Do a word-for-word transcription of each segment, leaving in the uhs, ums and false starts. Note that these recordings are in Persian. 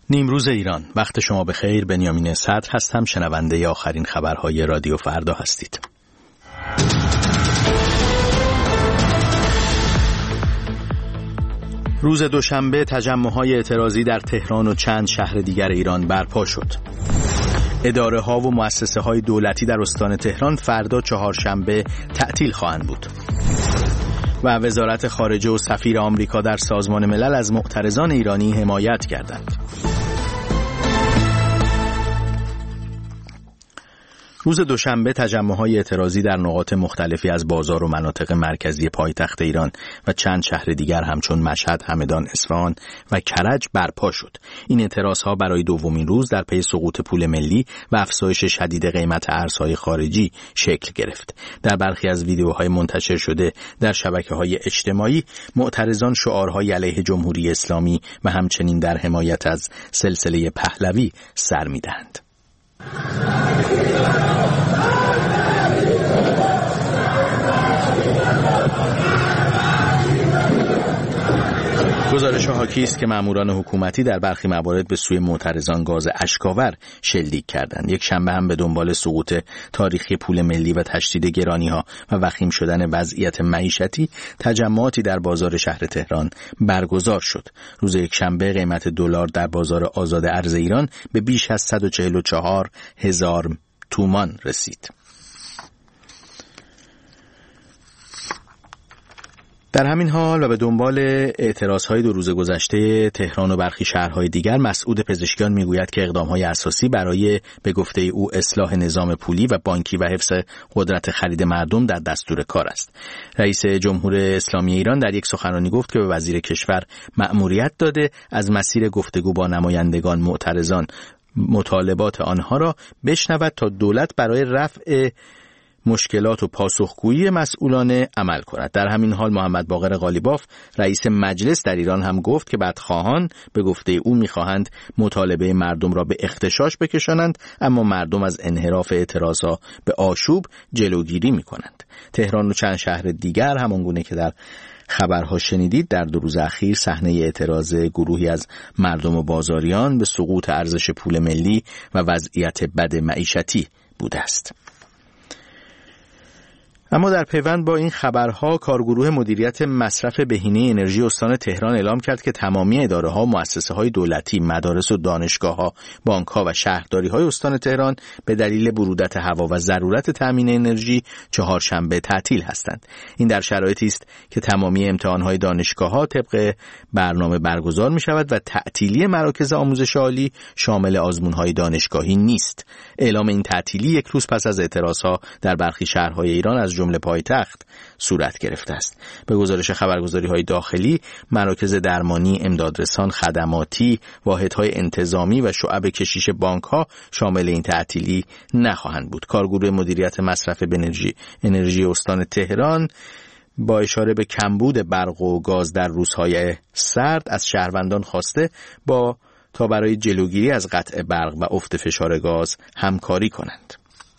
نیمروز ایران، وقت شما بخیر. بنیامین صدر هستم، شنونده ی آخرین خبرهای رادیو فردا هستید. روز دوشنبه تجمع‌های اعتراضی در تهران و چند شهر دیگر ایران برپا شد. اداره‌ها و مؤسسه‌های دولتی در استان تهران فردا چهارشنبه تعطیل خواهند بود. و وزارت خارجه و سفیر آمریکا در سازمان ملل از معترضان ایرانی حمایت کردند. روز دوشنبه تجمع‌های اعتراضی در نقاط مختلفی از بازار و مناطق مرکزی پایتخت ایران و چند شهر دیگر همچون مشهد، همدان، اصفهان و کرج برپا شد. این اعتراضها برای دومین روز در پی سقوط پول ملی و افزایش شدید قیمت ارزهای خارجی شکل گرفت. در برخی از ویدیوهای منتشر شده در شبکه‌های اجتماعی، معترضان شعارهای علیه جمهوری اسلامی و همچنین در حمایت از سلسله پهلوی سر می‌دهند. گزارش حاکی است که ماموران حکومتی در برخی موارد به سوی معترضان گاز اشک‌آور شلیک کردند. یک شنبه هم به دنبال سقوط تاریخی پول ملی و تشدید گرانی‌ها و وخیم شدن وضعیت معیشتی، تجمعاتی در بازار شهر تهران برگزار شد. روز یکشنبه قیمت دلار در بازار آزاد ارز ایران به بیش از صد و چهل و چهار هزار تومان رسید. در همین حال و به دنبال اعتراضهای دو روز گذشته تهران و برخی شهرهای دیگر، مسعود پزشکیان میگوید که اقدامهای اساسی برای به گفته او اصلاح نظام پولی و بانکی و حفظ قدرت خرید مردم در دستور کار است. رئیس جمهوری اسلامی ایران در یک سخنرانی گفت که به وزیر کشور مأموریت داده از مسیر گفتگو با نمایندگان معترضان مطالبات آنها را بشنود تا دولت برای رفع مشکلات و پاسخگویی مسئولانه عمل کند. در همین حال محمد باقر قالیباف رئیس مجلس در ایران هم گفت که بدخواهان به گفته او می‌خواهند مطالبه مردم را به اغتشاش بکشانند، اما مردم از انحراف اعتراضها به آشوب جلوگیری می‌کنند. تهران و چند شهر دیگر همانگونه که در خبرها شنیدید در دو روز اخیر صحنه اعتراض گروهی از مردم و بازاریان به سقوط ارزش پول ملی و وضعیت بد معیشتی بوده است. اما در پیوند با این خبرها، کارگروه مدیریت مصرف بهینه انرژی استان تهران اعلام کرد که تمامی اداره‌ها و مؤسسه‌های دولتی، مدارس و دانشگاه‌ها، بانک‌ها و شهرداری‌های استان تهران به دلیل برودت هوا و ضرورت تأمین انرژی چهارشنبه تعطیل هستند. این در شرایطی است که تمامی امتحان‌های دانشگاه‌ها طبق برنامه برگزار می‌شود و تعطیلی مراکز آموزش عالی شامل آزمون‌های دانشگاهی نیست. اعلام این تعطیلی یک روز پس از اعتراضها در برخی شهرهای ایران از جمله پایتخت صورت گرفته است. به گزارش خبرگزاری‌های داخلی، مراکز درمانی، امدادرسان، خدماتی، واحدهای انتظامی و شعب کشیش بانک‌ها شامل این تعطیلی نخواهند بود. کارگروه مدیریت مصرف انرژی انرژی استان تهران با اشاره به کمبود برق و گاز در روزهای سرد از شهروندان خواسته با تا برای جلوگیری از قطع برق و افت فشار گاز همکاری کنند.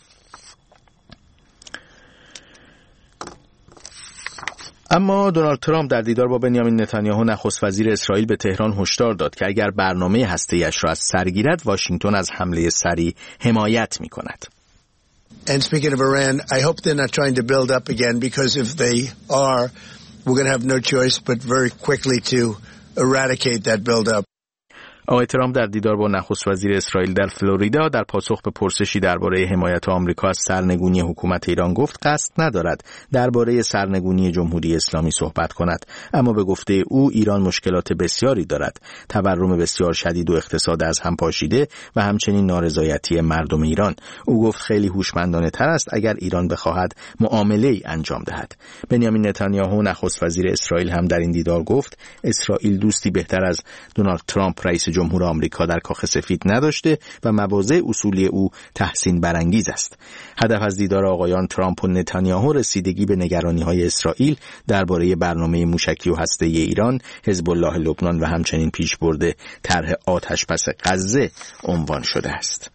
اما دونالد ترامپ در دیدار با بنیامین نتانیاهو نخست وزیر اسرائیل به تهران هشدار داد که اگر برنامه هسته‌ایش را از سر گیرد، واشنگتن از حمله سریع حمایت می‌کند. And speaking of Iran, I hope they're not trying to build up again, because if they are, we're going to have no choice but very quickly to eradicate that build up. آقای ترامپ در دیدار با نخست وزیر اسرائیل در فلوریدا در پاسخ به پرسشی درباره حمایت آمریکا از سرنگونی حکومت ایران گفت قصد ندارد درباره سرنگونی جمهوری اسلامی صحبت کند، اما به گفته او ایران مشکلات بسیاری دارد، تورم بسیار شدید و اقتصاد از هم پاشیده و همچنین نارضایتی مردم ایران. او گفت خیلی هوشمندانه تر است اگر ایران بخواهد معامله‌ای انجام دهد. بنیامین نتانیاهو نخست وزیر اسرائیل هم در این دیدار گفت اسرائیل دوستی بهتر از دونالد ترامپ رئیس جمهور آمریکا در کاخ سفید نداشته و مواضع اصولی او تحسین برانگیز است. هدف از دیدار آقایان ترامپ و نتانیاهو رسیدگی به نگرانی‌های اسرائیل درباره برنامه موشکی و هسته‌ای ایران، حزب الله لبنان و همچنین پیشبرد طرح آتش‌بس غزه عنوان شده است.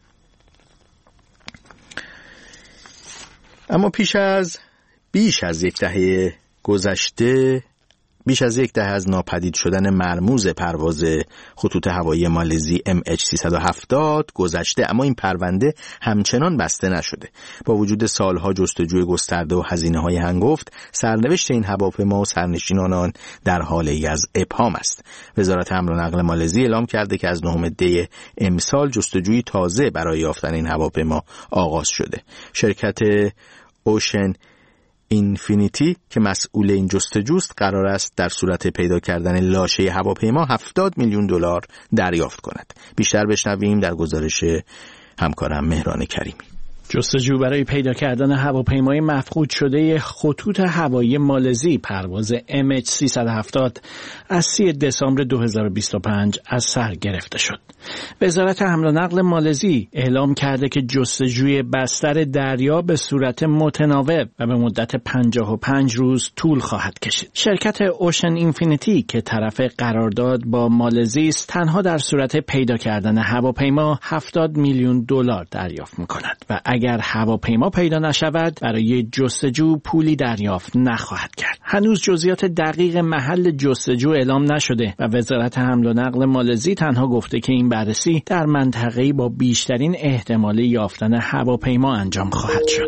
اما پیش از بیش از یک دهه گذشته بیش از یک دهه از ناپدید شدن مرموز پرواز خطوط هوایی مالزی ام اچ سیصد و هفتاد گذشته، اما این پرونده همچنان بسته نشده. با وجود سالها جستجوی گسترده و هزینه‌های هنگفت، سرنوشت این هواپیما و سرنشینان آن در حال ای از ابهام است. وزارت حمل و نقل مالزی اعلام کرده که از نهم دی امسال جستجوی تازه برای یافتن این هواپیما آغاز شده. شرکت اوشن اینفینیتی که مسئول این جستجوست قرار است در صورت پیدا کردن لاشه هواپیما هفتاد میلیون دلار دریافت کند. بیشتر بشنویم در گزارش همکارم مهران کریمی. جستجو برای پیدا کردن هواپیمای مفقود شده خطوط هوایی مالزی پرواز ام اچ سیصد و هفتاد از سی دسامبر دو هزار و بیست و پنج از سر گرفته شد. وزارت حمل و نقل مالزی اعلام کرده که جستجوی بستر دریا به صورت متناوب و به مدت پنجاه و پنج روز طول خواهد کشید. شرکت اوشن اینفینیتی که طرف قرارداد با مالزی است، تنها در صورت پیدا کردن هواپیما هفتاد میلیون دلار دریافت می‌کند و اگر هواپیما پیدا نشود برای جستجو پولی دریافت نخواهد کرد. هنوز جزئیات دقیق محل جستجو اعلام نشده و وزارت حمل و نقل مالزی تنها گفته که این بررسی در منطقه‌ای با بیشترین احتمال یافتن هواپیما انجام خواهد شد.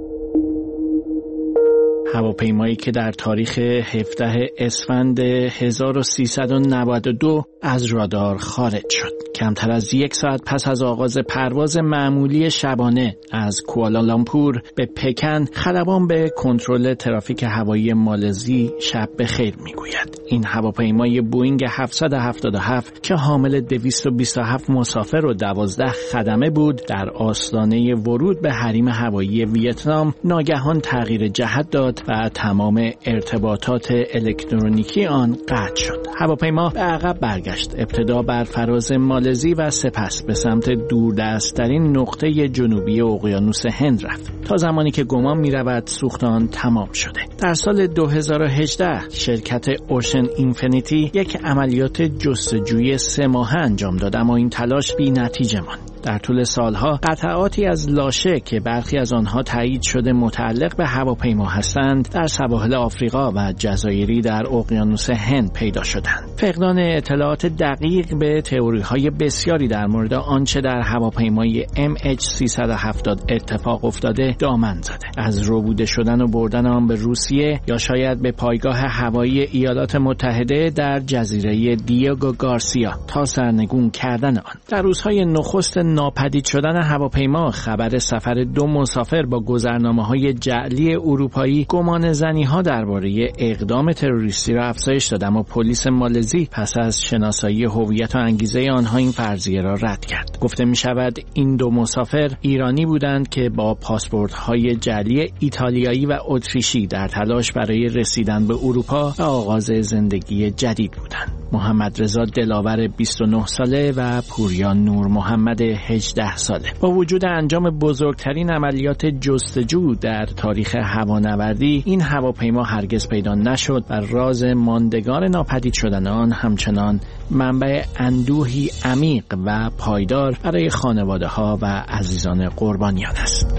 هواپیمایی که در تاریخ هفدهم اسفند هزار و سیصد و نود و دو از رادار خارج شد. کمتر از یک ساعت پس از آغاز پرواز معمولی شبانه از کوالالامپور به پکن، خلبان به کنترل ترافیک هوایی مالزی شب بخیر میگوید. این هواپیمای بوئینگ هفتصد و هفتاد و هفت که حامل دویست و بیست و هفت مسافر و دوازده خدمه بود، در آستانه ورود به حریم هوایی ویتنام ناگهان تغییر جهت داد و تمام ارتباطات الکترونیکی آن قطع شد. هواپیما به عقب برگشت، ابتدا بر فراز مالزی و سپس به سمت دوردست‌ترین نقطه جنوبی اقیانوس هند رفت تا زمانی که گمان می‌رود سوخت آن تمام شده. در سال دو هزار و هجده شرکت اوشن اینفینیتی یک عملیات جستجوی سه ماهه انجام داد، اما این تلاش بی‌نتیجه ماند. در طول سالها قطعاتی از لاشه که برخی از آنها تایید شده متعلق به هواپیما هستند در سواحل آفریقا و جزایری در اقیانوس هند پیدا شدند. فقدان اطلاعات دقیق به تئوری‌های بسیاری در مورد آنچه در هواپیمای ام اچ سیصد و هفتاد اتفاق افتاده دامن زده. از ربوده شدن و بردن آن به روسیه یا شاید به پایگاه هوایی ایالات متحده در جزیره دیگو گارسیا تا سرنگون کردن آن. در روزهای نخست ناپدید شدن هواپیما خبر سفر دو مسافر با گذرنامه‌های جعلی اروپایی گمان زنی‌ها درباره اقدام تروریستی را افزایش داد، اما پلیس مالزی پس از شناسایی هویت و انگیزه آنها این فرضیه را رد کرد. گفته می‌شود این دو مسافر ایرانی بودند که با پاسپورت‌های جعلی ایتالیایی و اتریشی در تلاش برای رسیدن به اروپا و آغاز زندگی جدید بودند. محمد رضا دلاور بیست و نه ساله و پوریا نور محمد هجده ساله. با وجود انجام بزرگترین عملیات جستجو در تاریخ هوانوردی، این هواپیما هرگز پیدا نشد و راز ماندگار ناپدید شدن آن همچنان منبع اندوهی عمیق و پایدار برای خانواده‌ها و عزیزان قربانیان است.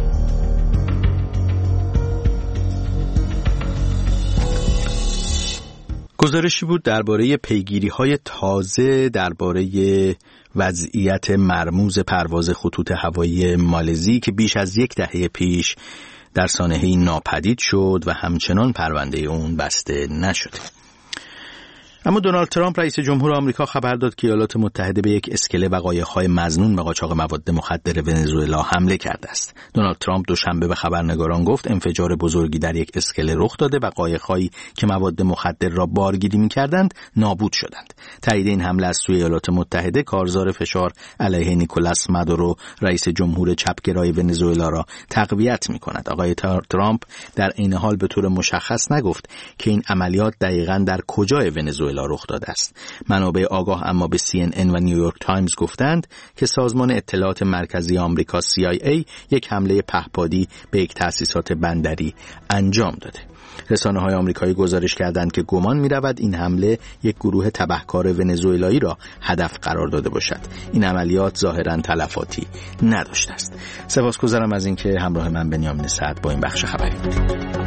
گزارشی بود درباره پیگیری‌های تازه درباره وضعیت مرموز پرواز خطوط هوایی مالزی که بیش از یک دهه پیش در سانحه‌ای ناپدید شد و همچنان پرونده اون بسته نشده. اما دونالد ترامپ رئیس جمهور آمریکا خبر داد که ایالات متحده به یک اسکله و قایق‌های مظنون به قاچاق مواد مخدر ونزوئلا حمله کرده است. دونالد ترامپ دوشنبه به خبرنگاران گفت انفجار بزرگی در یک اسکله رخ داده و قایق‌هایی که مواد مخدر را بارگیری می‌کردند نابود شدند. تایید این حمله از سوی ایالات متحده کارزار فشار علیه نیکولاس مادورو رئیس جمهور چپگرای ونزوئلا را تقویت می‌کند. آقای ترامپ در این حال به طور مشخص نگفت که این عملیات دقیقاً در کجای ونزوئلا رخ داده است. منابع آگاه اما به سی ان ان و نیویورک تایمز گفتند که سازمان اطلاعات مرکزی آمریکا سی آی ای یک حمله پهپادی به یک تأسیسات بندری انجام داده. رسانه‌های آمریکایی گزارش کردند که گمان می‌رود این حمله یک گروه تبهکار ونزوئلایی را هدف قرار داده باشد. این عملیات ظاهراً تلفاتی نداشته است. سپاسگزارم از اینکه همراه من بنیامین سعد با این بخش خبری بودید.